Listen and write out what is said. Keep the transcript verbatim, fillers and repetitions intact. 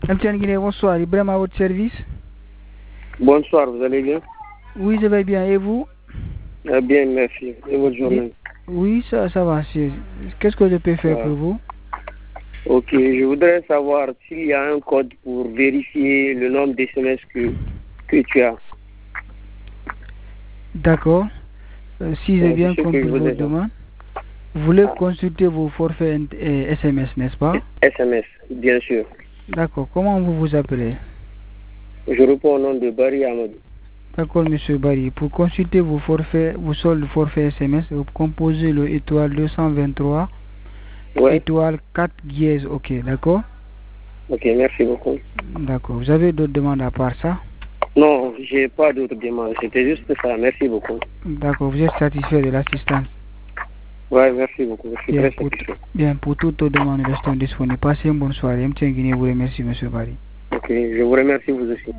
M T N Guinée, bonsoir. Ibrahim à votre service. Bonsoir, vous allez bien? Oui, je vais bien. Et vous? Ah, bien, merci. Et votre journée? Oui, ça, ça va. Qu'est-ce que je peux faire ah. pour vous? Ok, je voudrais savoir s'il y a un code pour vérifier le nombre d'S M S que, que tu as. D'accord. Euh, si j'ai bien compris votre demande, vous voulez ah. consulter vos forfaits S M S, n'est-ce pas? S M S, bien sûr. D'accord. Comment vous vous appelez? Je réponds au nom de Barry Amadou. D'accord, monsieur Barry. Pour consulter vos forfaits, vos soldes forfaits S M S, vous composez le étoile deux cent vingt-trois, ouais. étoile quatre dièse, ok, d'accord? Ok, merci beaucoup. D'accord. Vous avez d'autres demandes à part ça? Non, j'ai pas d'autres demandes. C'était juste ça. Merci beaucoup. D'accord. Vous êtes satisfait de l'assistance? Ouais, merci beaucoup. Je suis bien, très pour satisfait. Bien, pour toutes vos demandes, restons disponibles. Passez une bonne soirée. M T N Guinée vous remercie, monsieur Barry. Ok, je vous remercie vous aussi.